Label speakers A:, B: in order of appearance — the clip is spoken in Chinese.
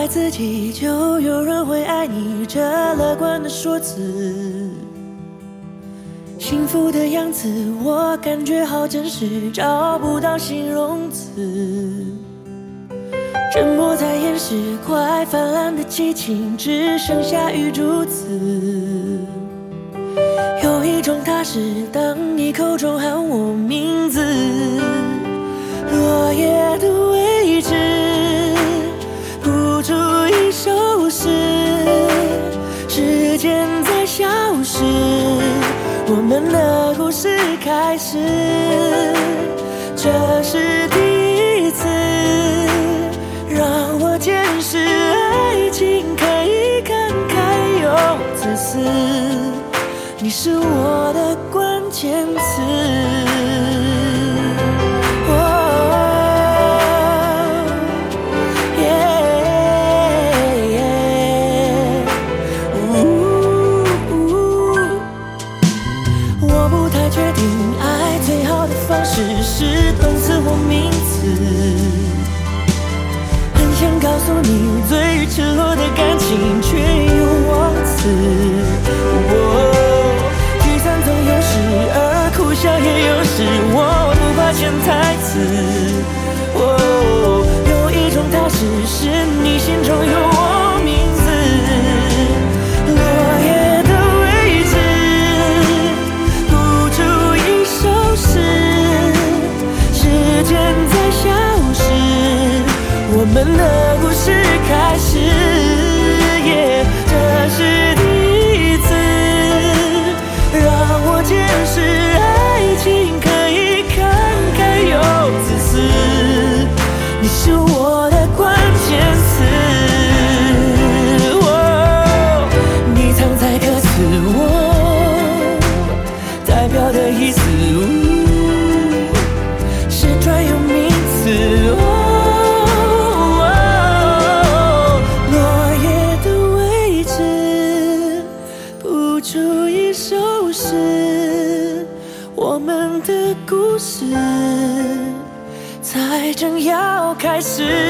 A: 自己，就有人会爱你，这乐观的说辞。幸福的样子，我感觉好真实，找不到形容词。沉默在掩饰快泛滥的激情，只剩下雨珠子。有一种踏实，当你口中喊我名字，落叶的位置，谱出一首诗，时间在消失，我们的故事开始，这是第一次让我见识爱情可以慷慨又自私，你是我的关键词。我不太确定爱最好的方式是动词或名词，很想告诉你最赤裸的感情，却又忘词。聚散总有时，而哭笑也有时，我不怕潜台词。有一种踏实，是你心中有我名字，落叶的位置，谱出一首诗，时间在消失，我们的故事开始，这是第一次让我见识爱情可以慷慨又自私，你是我的关键词。你藏在歌词，代表的意思，是专有名词。落叶的位置，谱出一首诗，我们的故事才正要开始。